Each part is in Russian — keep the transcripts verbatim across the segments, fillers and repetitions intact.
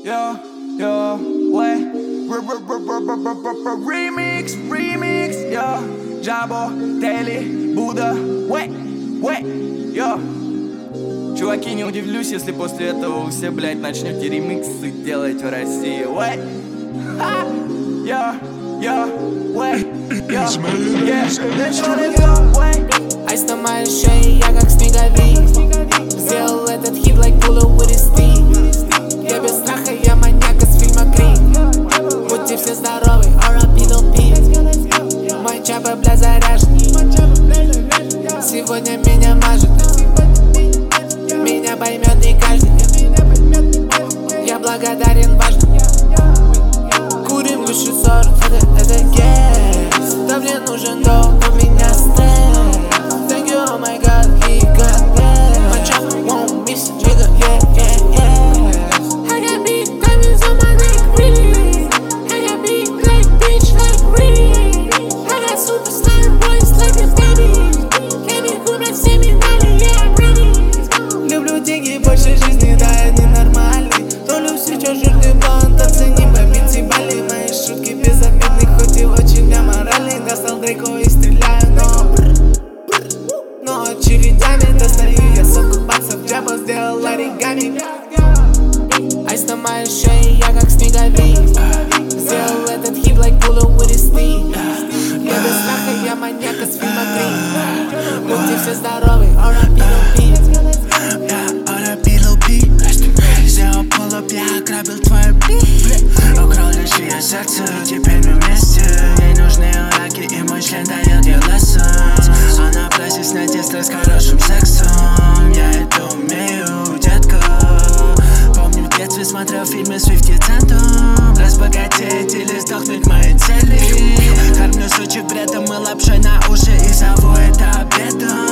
Yo, yo, way. Remix, remix, yo. Jabo, Daily, Будда, way, way, yo. Чуваки, не удивлюсь, если после этого вы все, блядь, начнете ремиксы делать в России, way. Yo, yo, way, yo, yeah, let's go, let's go, way. Айс на моей шее, я как снеговик. Сделал этот хит like bullet with his teeth. Я без страха, я маньяк из фильма Крик. Будьте все здоровы, ар ай пи Lil Peep. Мой чапа, бля, заряжен. Сегодня меня мажет. Меня поймет не каждый. Я благодарен, важно. Курим выше сорок, это, это гес. Да мне нужен дом, у меня стресс. Thank you, oh my god, he got this. My chopper won't miss a nigga, yeah, yeah, yeah. I got big diamonds on my neck, really. I got big black bitch like really. I got super slime boys like a baby. Candy купят все медали, yeah, I'm ready. Люблю деньги больше жизни, да, это ненормальный. Толю сейчас жирный блонд, оцени по пятибалле. Мои шутки безобидны, хоть и очень аморальный. Достал Дрейко и стреляю, но но очередями достаю я сотку баксов. Джаба сделал оригами. Айс на моей шее, я как снеговик. Сделал этот хит like bullet with his teeth. Я без страха, я маньяк из фильма Крик. Будьте все здоровы, ар ай пи Lil Peep. Я ар ай пи Lil Peep. Сделал pull-up, я ограбил твой бит. Украл лишь ее сердце, теперь мы вместе. Ей нужны раки, и мой член дает ей lessons. Она просит снять ей стресс хорошим сексом. Я это умею, детка. Помню в детстве смотрел фильмы с фифти центом. Разбогатеть или сдохнуть мои цели. Кормлю сучек бредом и лапшой на уши и зову это обедом.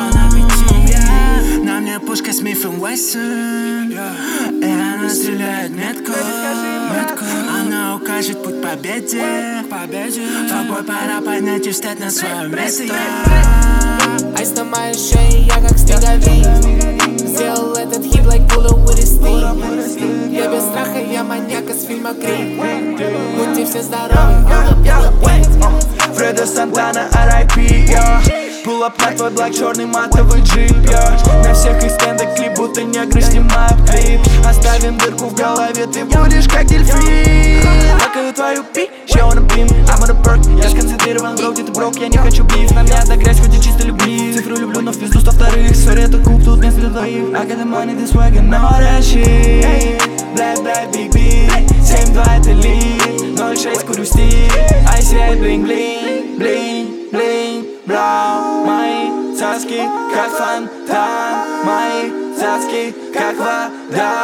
На мне пушка с Смифом Вессон. И она стреляет метко, метко. Она укажет путь к победе, победе. Тобой пора понять и встать на свое место. Айс на моей шее, я как снеговик. Сделал этот хит like bullet with his teeth. Я без страха, я маньяк из фильма Крик. Будьте все здоровы, Фредо Сантана, ар ай пи, я. Pull up на твой блак, черный матовый джип, я. На всех их стендах клип, будто негры снимают клип. Оставим дырку в голове, ты будешь как дельфин. Лакаю твою пи, ще wanna beam, I'm on a perk. Я сконцентрирован, бро, где ты брок, я не хочу биф. На мне одна грязь, хоть и чисто люби. Цифру люблю, но в пизду сто вторых. Сори, это куб, тут место для двоих. I got the money, this wagon, no that shit. Black, black, big beat, семь два это лид. ноль шесть курю стиль, ай си ай bling, bling, bling, bling. Бlau, мои цаски, как фонтан. Мои цаски, как вода.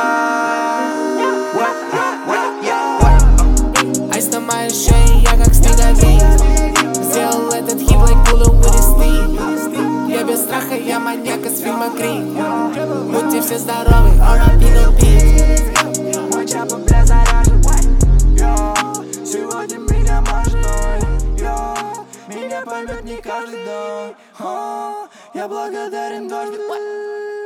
айс на моей шее, я как снеговик. Сделал этот хит like bullet with his teeth. Я без страха, я маньяк из фильма Крик. Будьте все здоровы, ар ай пи Lil Peep. Мой чапа, бля, заряжен. Сегодня меня мажет. Меня поймет не каждый дом. Я благодарен дважды.